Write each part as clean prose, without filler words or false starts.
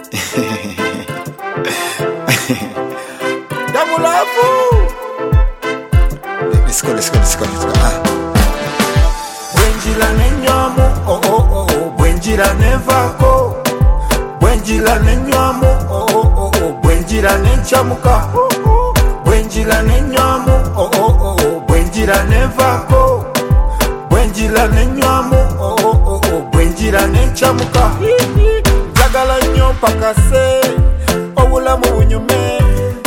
Double up. Let's go. Bwenjila nenywamu, oh oh oh. Bwenjila nevako. Bwenjila nenywamu, oh oh oh. Bwenjila nenchamuka. Bwenjila nenywamu, oh oh oh. Bwenjila nevako. Bwenjila nenywamu, oh oh oh. Bwenjila nenchamuka. Jagala nnyo pakase obulamu bunyume.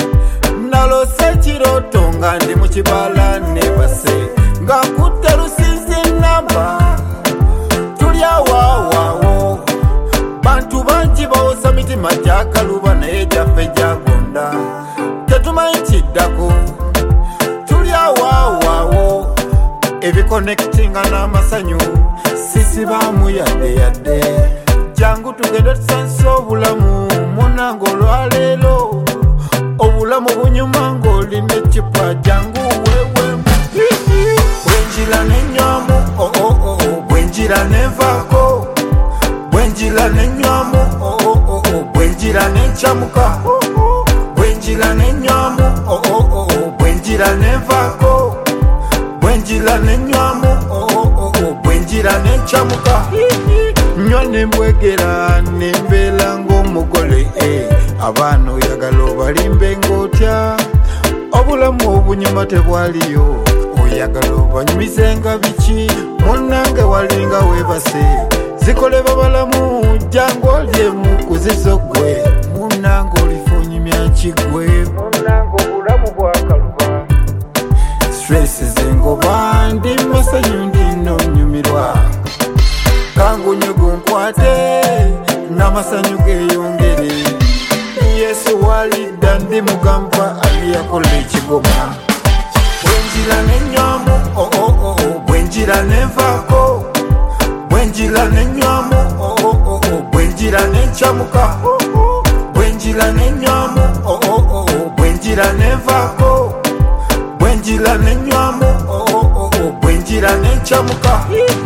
Nalose kiroto nga ndi mu kibala nebase nga nkutte lusinzi namba tulya waawaawo. Bantu bangi bawoza mitima gyakaluba naye gyaffe gyagonda tetumanyi kiddako. Tulya waawaawo ebikonekitinga n'amasanyu sisibaamu yadde. Jangu tugende tusansa obulamu munange olwaleero. Obulamu bunyuma ng'olina ekipa jangu weewemu. Bwenjila nenywamu, oh oh oh. Bwenjila nevako. Bwenjila nenywamu, oh oh oh. Bwenjila nenchamuka. Bwenjila nenywamu, oh oh oh. Bwenjila nevako. Bwenjila nenywamu, oh oh oh. Bwenjila nenchamuka. Nywa nembwegera nembeera ng'omugole abaana oyagala obalimbe ng'otya. Obulamu obunyuma tebwaliyo oyagala obanyumizenga biki. Munnange walinga weebase zikole babalamu jangu olyemu kuzizo gwe. Munnange olifunyumya kigwe. Munnange obulamu bwakaluba stress zengoba ndi masanyu ndino nyumirwa. Kangunyugu nkwate n'amasanyu geeyongere. Yesu walidda ndi mugamba aliyakola ekigoma. Bwenjila nenywamu, oh oh oh. Bwenjila nevako. Bwenjila nenywamu, oh oh oh. Bwenjila nenchamuka. Bwenjila nenywamu, oh oh oh. Bwenjila nevako. Bwenjila nenywamu, oh oh oh. Bwenjila nenchamuka.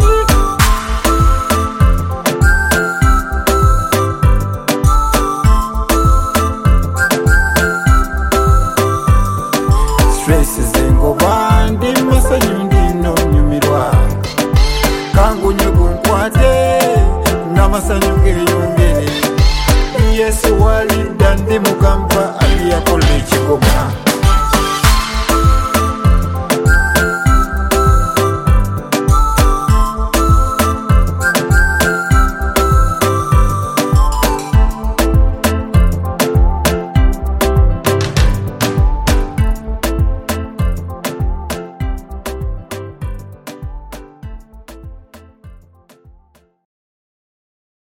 Zengoba ndi masanyu ndino nyumirwa. Kangunyugu nkwate n'amasanyu geeyongere. Yesu walidda ndi mugamba aliyakola ekigoma.